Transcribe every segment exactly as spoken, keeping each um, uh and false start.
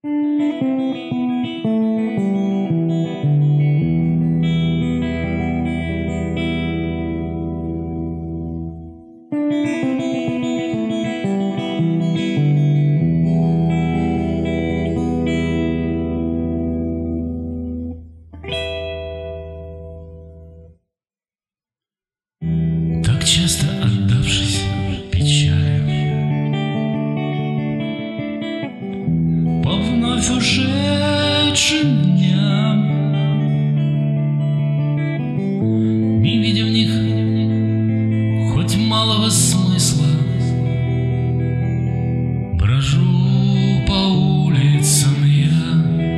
Так часто отдавшись печали, по вновь ушедшим дням, не видя в них хоть малого смысла, брожу по улицам я.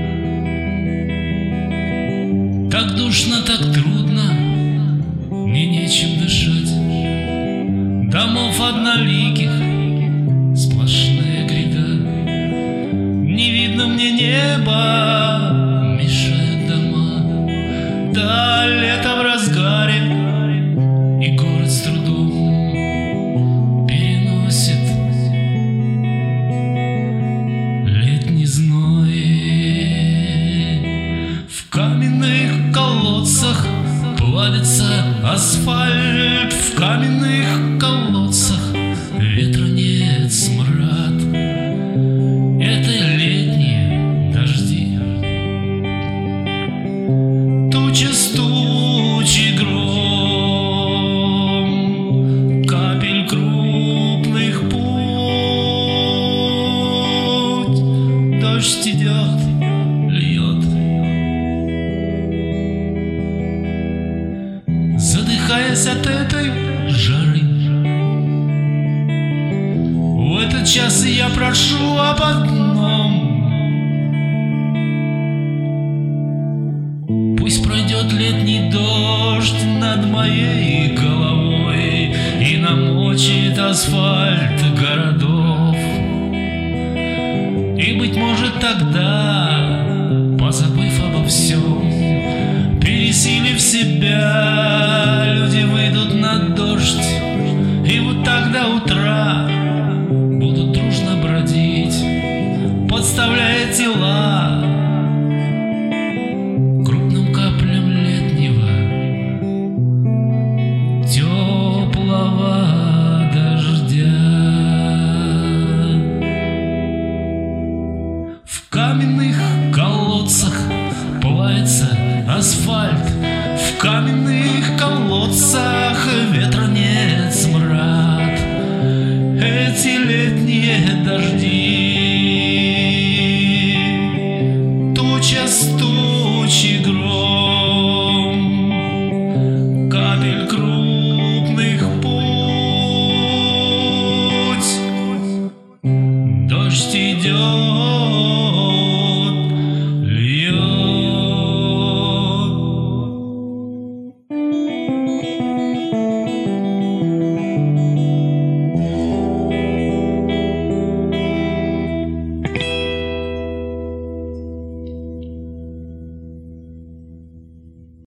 Так душно, так трудно, мне нечем дышать. Домов одноликих сплошная гряда. Не видно мне неба, мешают дома. Да, лето в разгаре, и город с трудом переносит летний зной. В каменных колодцах плавится асфальт, в каменных колодцах ветра нет, смрад. Это летние дожди, туча с тучи гром, капель крупных путь. Дождь идет, льет, задыхаясь от этой жары. В этот час я прошу об одном: пусть пройдет летний дождь над моей головой и намочит асфальт городов. И, быть может, тогда, позабыв обо всем, пересилив себя, люди выйдут на дождь, и вот тогда утра будут дружно бродить, подставляя тела крупным каплям летнего теплого дождя. В каменных колодцах плавится асфальт,